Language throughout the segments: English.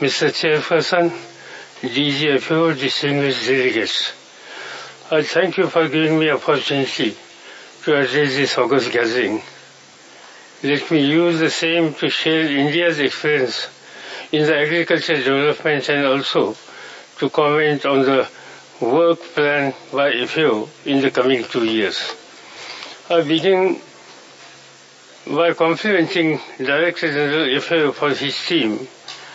Mr. Chairperson, DGFO, distinguished delegates, I thank you for giving me opportunity to address this August gathering. Let me use the same to share India's experience in the agricultural development and also to comment on the work plan by FAO in the coming 2 years. I begin by complimenting Director General FAO for his team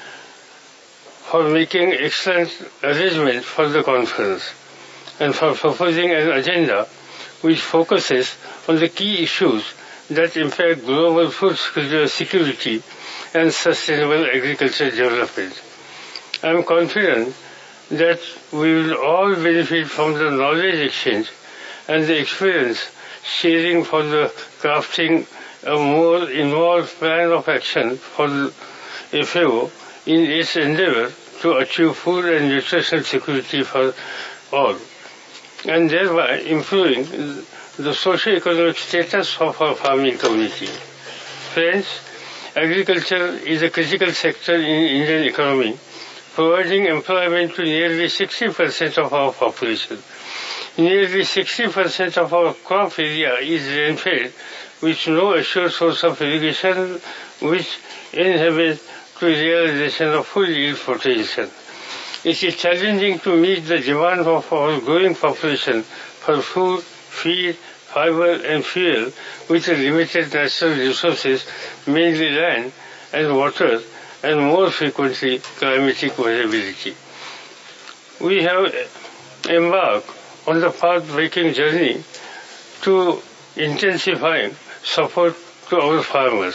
for making excellent arrangements for the conference and for proposing an agenda which focuses on the key issues that impact global food security and sustainable agricultural development. I am confident that we will all benefit from the knowledge exchange and the experience sharing for the crafting a more involved plan of action for the FAO in its endeavor to achieve food and nutritional security for all, and thereby improving the socio-economic status of our farming community. Friends, agriculture is a critical sector in Indian economy, providing employment to nearly 60% of our population. Nearly 60% of our crop area is rain-fed, with no assured source of irrigation, which inhibits the realization of full yield potential. It is challenging to meet the demand of our growing population for food, feed, fiber and fuel with limited natural resources, mainly land and water, and more frequently climatic variability. We have embarked on the path-breaking journey to intensifying support to our farmers,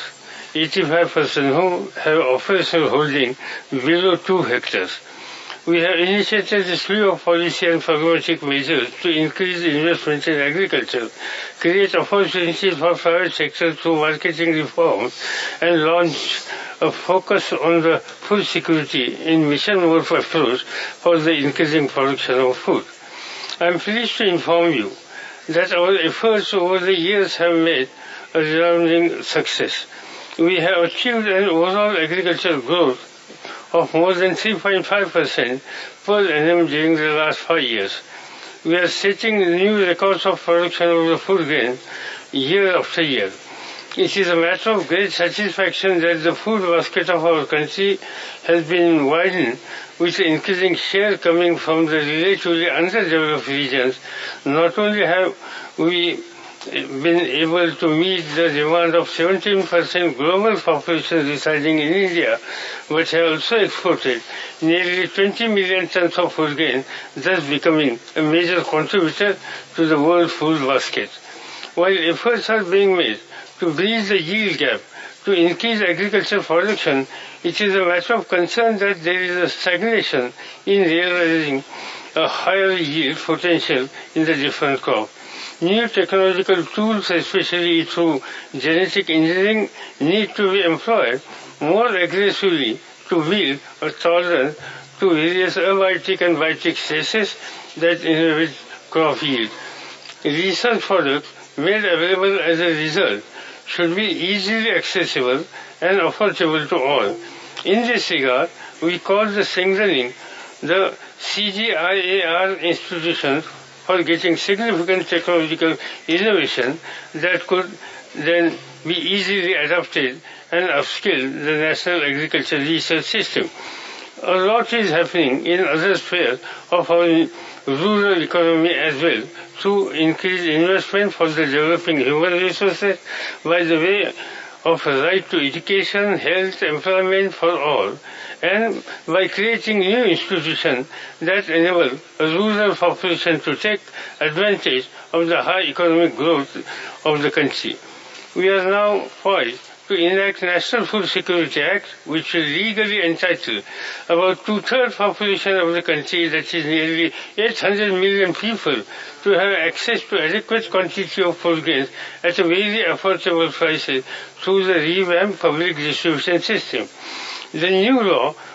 85% whom have operational holding below 2 hectares. We have initiated a slew of policy and pragmatic measures to increase investment in agriculture, create opportunities for private sector through marketing reforms, and launch a focus on the food security in mission mode approach for the increasing production of food. I am pleased to inform you that our efforts over the years have made a resounding success. We have achieved an overall agricultural growth of more than 3.5% per annum during the last 5 years. We are setting new records of production of the food grain year after year. It is a matter of great satisfaction that the food basket of our country has been widened with increasing share coming from the relatively underdeveloped regions. Not only have we been able to meet the demand of 17% global population residing in India, but have also exported nearly 20 million tons of food grain, thus becoming a major contributor to the world food basket. While efforts are being made to bridge the yield gap to increase agricultural production, it is a matter of concern that there is a stagnation in realizing a higher yield potential in the different crops. New technological tools, especially through genetic engineering, need to be employed more aggressively to build a tolerance to various abiotic and biotic stresses that inhibit crop yield. Research products made available as a result should be easily accessible and affordable to all. In this regard, we call the strengthening the CGIAR institutions for getting significant technological innovation that could then be easily adopted and upskill the National Agricultural Research System. A lot is happening in other spheres of our rural economy as well through increased investment for the developing human resources by the way of a right to education, health, employment for all, and by creating new institutions that enable a rural population to take advantage of the high economic growth of the country. We are now poised to enact National Food Security Act, which will legally entitle about 2/3 population of the country, that is nearly 800 million people, to have access to adequate quantity of food grains at a very affordable prices through the revamped public distribution system. The new law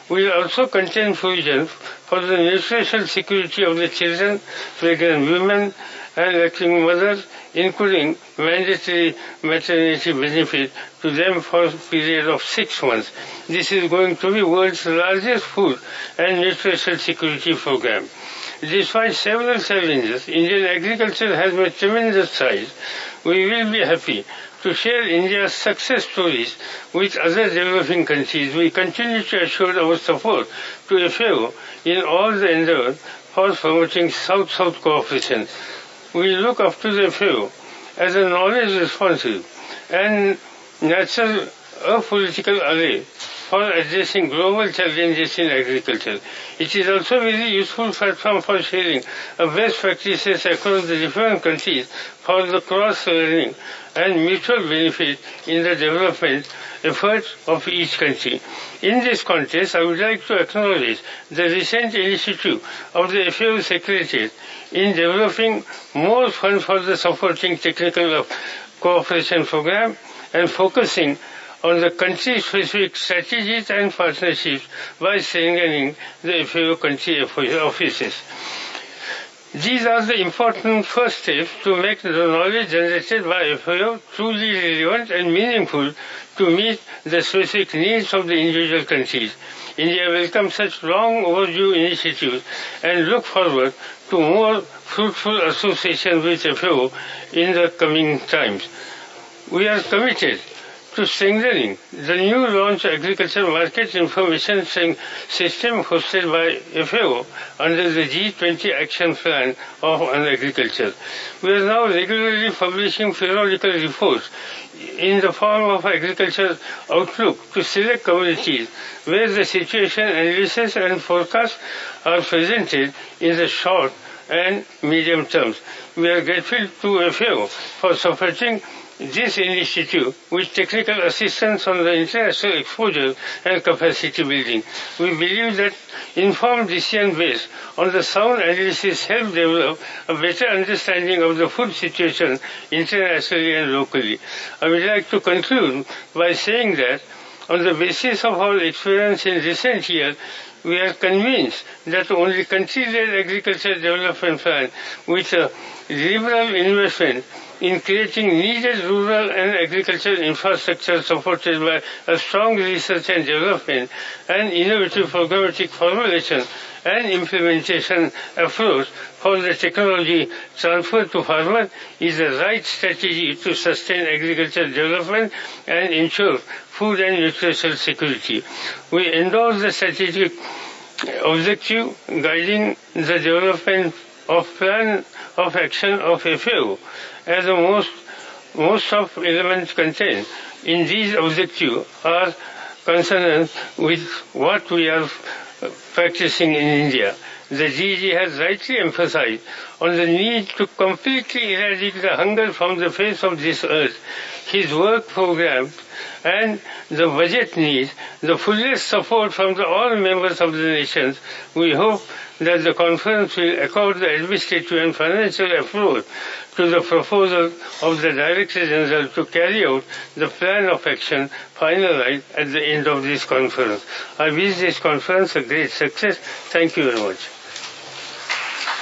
will also contain provisions for the nutritional security of the children, pregnant women, and lacting mothers, including mandatory maternity benefit to them for a period of 6 months. This is going to be world's largest food and nutritional security program. Despite several challenges, Indian agriculture has made tremendous strides. We will be happy to share India's success stories with other developing countries. We continue to assure our support to FAO in all the endeavors for promoting South-South cooperation. We look up to the FAO as a knowledge-responsive and natural apolitical ally for addressing global challenges in agriculture. It is also a very useful platform for sharing best practices across the different countries for the cross-learning and mutual benefit in the development efforts of each country. In this context, I would like to acknowledge the recent initiative of the FAO Secretariat in developing more funds for the supporting technical cooperation program and focusing on the country-specific strategies and partnerships by strengthening the FAO country offices. These are the important first steps to make the knowledge generated by FAO truly relevant and meaningful to meet the specific needs of the individual countries. India welcomes such long overdue initiatives and look forward to more fruitful association with FAO in the coming times. We are committed to strengthening the new launch Agriculture Market Information System hosted by FAO under the G20 Action Plan on Agriculture. We are now regularly publishing periodical reports in the form of Agriculture Outlook to select communities where the situation analysis and forecasts are presented in the short and medium terms. We are grateful to FAO for supporting this initiative with technical assistance on the international exposure and capacity building. We believe that informed decision based on the sound analysis help develop a better understanding of the food situation internationally and locally. I would like to conclude by saying that on the basis of our experience in recent years, we are convinced that only country-led agriculture development plan with a liberal investment in creating needed rural and agricultural infrastructure supported by a strong research and development and innovative programmatic formulation and implementation approach for the technology transfer to farmers is the right strategy to sustain agricultural development and ensure food and nutritional security. We endorse the strategic objective guiding the development of plan of action of FAO, as the most of elements contained in these objectives are concerned with what we are practicing in India. The GG has rightly emphasized on the need to completely eradicate the hunger from the face of this earth. His work program and the budget needs the fullest support from all members of the nations. We hope that the conference will accord the administrative and financial approval to the proposal of the Director General to carry out the plan of action finalized at the end of this conference. I wish this conference a great success. Thank you very much.